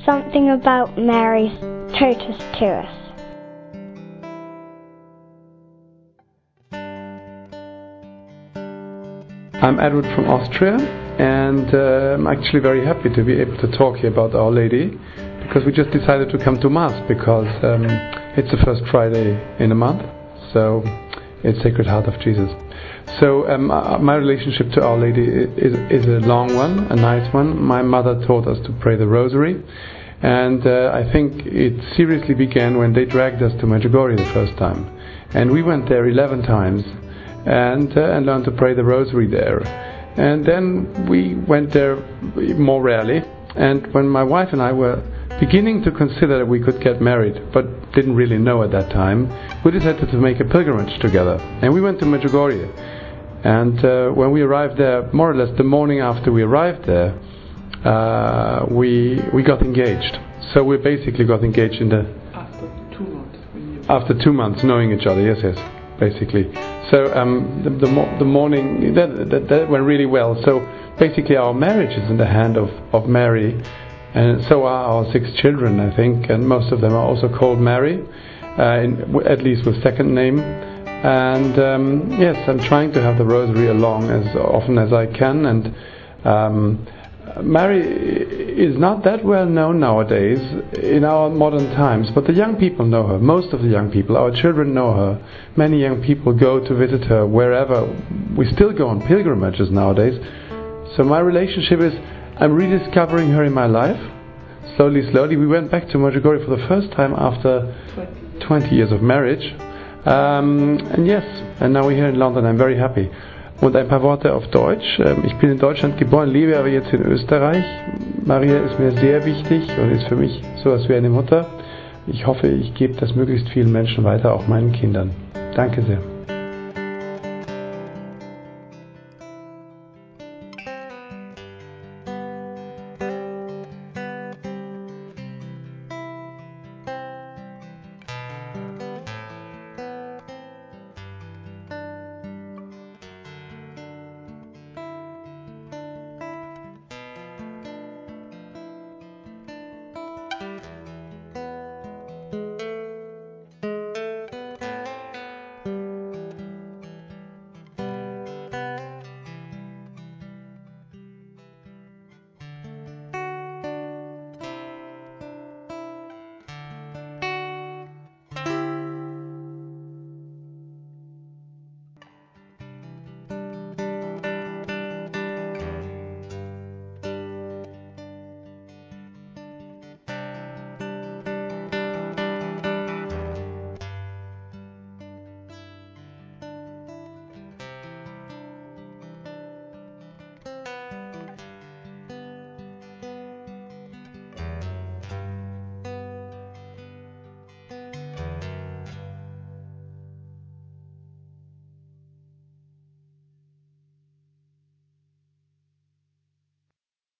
something about Mary taught us to us. I'm Edward from Austria, and I'm actually very happy to be able to talk here about Our Lady, because we just decided to come to Mass because it's the first Friday in a month, so it's Sacred Heart of Jesus. So my relationship to Our Lady is a long one, a nice one. My mother taught us to pray the Rosary, and I think it seriously began when they dragged us to Medjugorje the first time, and we went there 11 times and learned to pray the Rosary there. And then we went there more rarely, and when my wife and I were beginning to consider that we could get married, but didn't really know at that time, we decided to make a pilgrimage together, and we went to Medjugorje. And when we arrived there, more or less the morning after we arrived there, we got engaged. So we basically got engaged in the after 2 months knowing each other. Yes, basically. So the morning that went really well. So basically our marriage is in the hand of Mary, and so are our 6 children, I think, and most of them are also called Mary, at least with second name. And yes, I'm trying to have the Rosary along as often as I can, and Mary is not that well known nowadays in our modern times, but the young people know her. Most of the young people, our children know her. Many young people go to visit her wherever. We still go on pilgrimages nowadays. So my relationship is, I'm rediscovering her in my life, slowly. We went back to Medjugorje for the first time after 20 years of marriage. And yes, and now we're here in London. I'm very happy. Und ein paar Worte auf Deutsch. Ich bin in Deutschland geboren, lebe aber jetzt in Österreich. Maria ist mir sehr wichtig und ist für mich sowas wie eine Mutter. Ich hoffe, ich gebe das möglichst vielen Menschen weiter, auch meinen Kindern. Danke sehr.